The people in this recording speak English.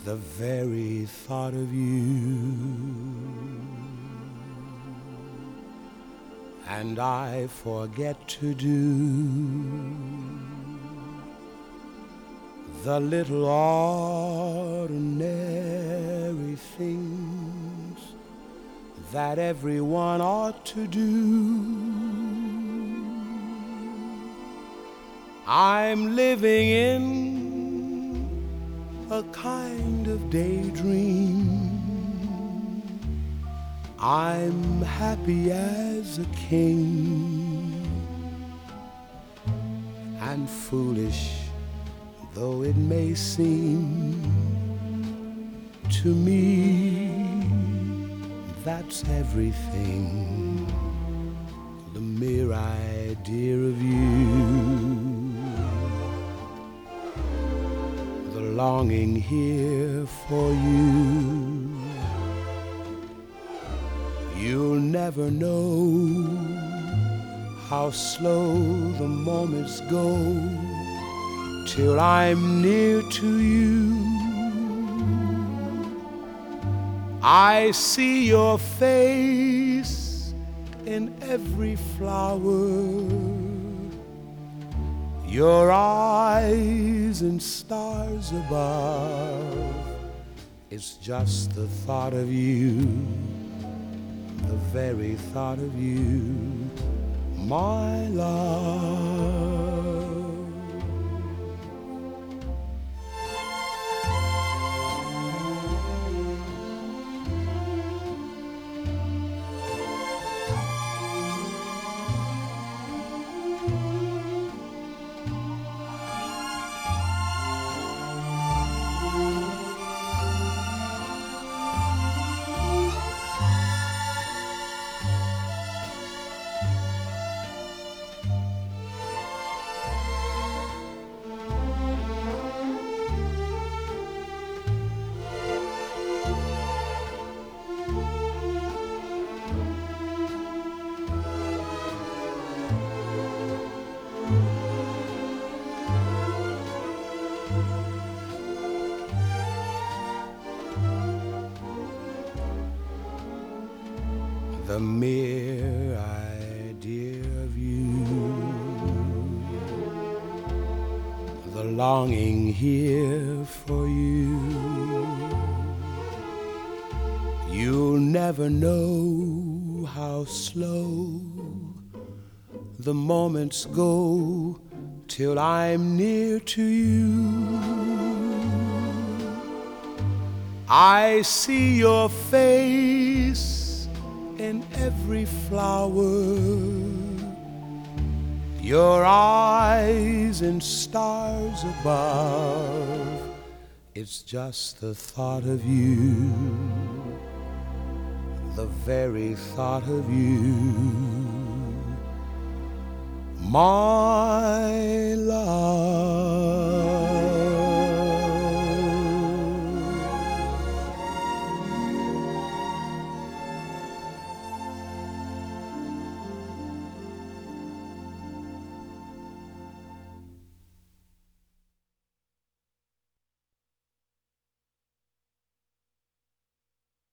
the very thought of you. And I forget to do the little ordinary things that everyone ought to do. I'm living in a kind of daydream. I'm happy as a king, and foolish though it may seem to me, that's everything. The mere idea of you, the longing here for you. You'll never know how slow the moments go till I'm near to you. I see your face in every flower, your eyes in stars above. It's just the thought of you, the very thought of you, my love. The mere idea of you, the longing here for you. You'll never know how slow the moments go till I'm near to you. I see your face in every flower, your eyes in stars above. It's just the thought of you, the very thought of you, my love.